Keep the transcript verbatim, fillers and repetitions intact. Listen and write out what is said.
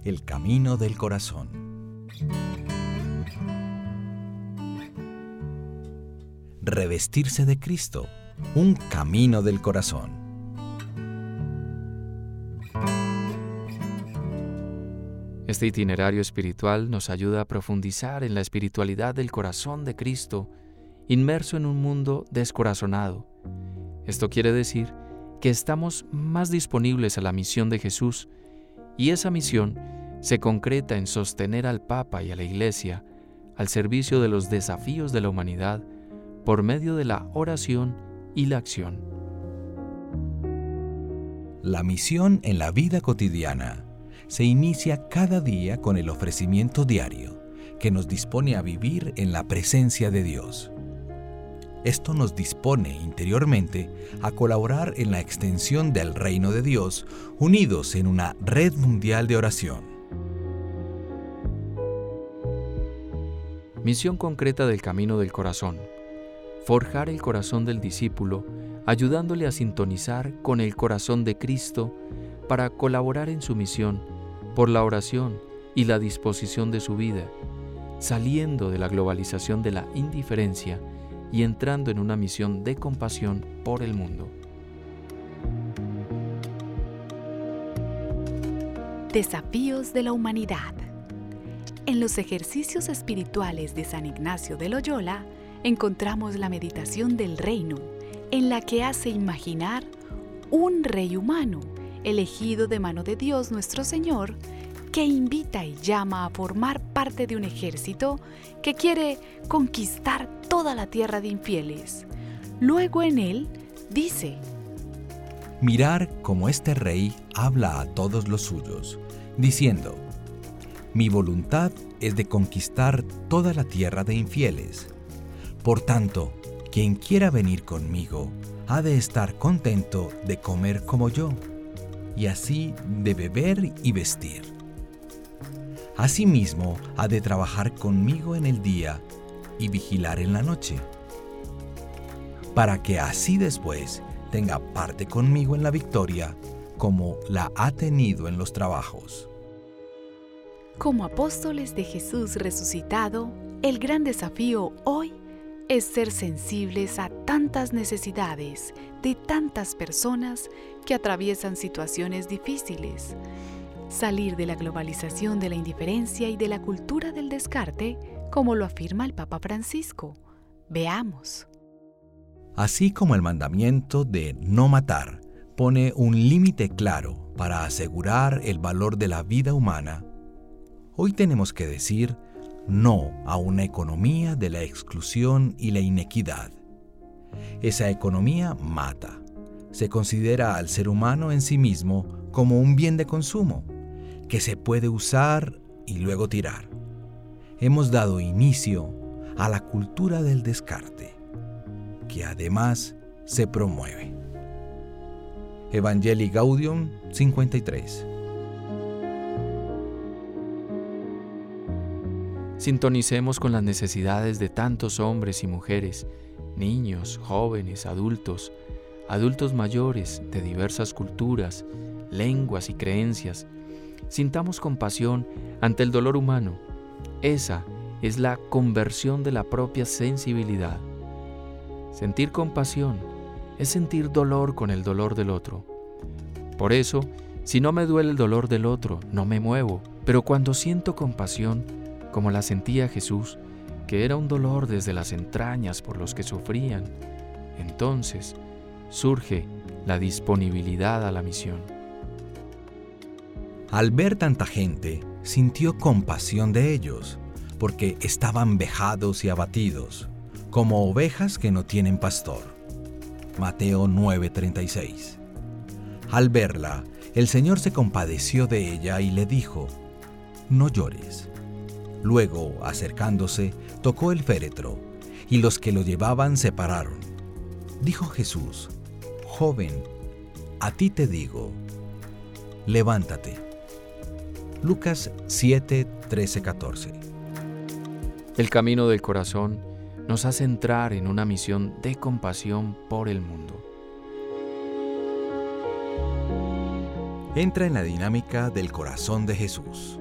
El camino del corazón. Revestirse de Cristo, un camino del corazón. Este itinerario espiritual nos ayuda a profundizar en la espiritualidad del corazón de Cristo, inmerso en un mundo descorazonado. Esto quiere decir que estamos más disponibles a la misión de Jesús, y esa misión se concreta en sostener al Papa y a la Iglesia al servicio de los desafíos de la humanidad por medio de la oración y la acción. La misión en la vida cotidiana se inicia cada día con el ofrecimiento diario que nos dispone a vivir en la presencia de Dios. Esto nos dispone interiormente a colaborar en la extensión del reino de Dios, unidos en una red mundial de oración. Misión concreta del camino del corazón: forjar el corazón del discípulo, ayudándole a sintonizar con el corazón de Cristo para colaborar en su misión por la oración y la disposición de su vida, saliendo de la globalización de la indiferencia y entrando en una misión de compasión por el mundo. Desafíos de la humanidad. En los ejercicios espirituales de San Ignacio de Loyola encontramos la meditación del reino, en la que hace imaginar un rey humano, elegido de mano de Dios nuestro Señor, que invita y llama a formar parte de un ejército que quiere conquistar toda la tierra de infieles. Luego en él dice: Mirar cómo este rey habla a todos los suyos, diciendo: Mi voluntad es de conquistar toda la tierra de infieles. Por tanto, quien quiera venir conmigo ha de estar contento de comer como yo, y así de beber y vestir. Asimismo, ha de trabajar conmigo en el día y vigilar en la noche, para que así después tenga parte conmigo en la victoria, como la ha tenido en los trabajos. Como apóstoles de Jesús resucitado, el gran desafío hoy es ser sensibles a tantas necesidades de tantas personas que atraviesan situaciones difíciles. Salir de la globalización de la indiferencia y de la cultura del descarte, como lo afirma el Papa Francisco. Veamos. Así como el mandamiento de no matar pone un límite claro para asegurar el valor de la vida humana, hoy tenemos que decir no a una economía de la exclusión y la inequidad. Esa economía mata. Se considera al ser humano en sí mismo como un bien de consumo, que se puede usar y luego tirar. Hemos dado inicio a la cultura del descarte, que además se promueve. Evangelii Gaudium cincuenta y tres. Sintonicemos con las necesidades de tantos hombres y mujeres, niños, jóvenes, adultos, adultos mayores de diversas culturas, lenguas y creencias. Sintamos compasión ante el dolor humano. Esa es la conversión de la propia sensibilidad. Sentir compasión es sentir dolor con el dolor del otro. Por eso, si no me duele el dolor del otro, no me muevo. Pero cuando siento compasión, como la sentía Jesús, que era un dolor desde las entrañas por los que sufrían, entonces surge la disponibilidad a la misión. Al ver tanta gente, sintió compasión de ellos, porque estaban vejados y abatidos, como ovejas que no tienen pastor. Mateo nueve treinta y seis. Al verla, el Señor se compadeció de ella y le dijo: No llores. Luego, acercándose, tocó el féretro, y los que lo llevaban se pararon. Dijo Jesús: Joven, a ti te digo, levántate. Lucas siete, trece, catorce. El camino del corazón nos hace entrar en una misión de compasión por el mundo. Entra en la dinámica del corazón de Jesús.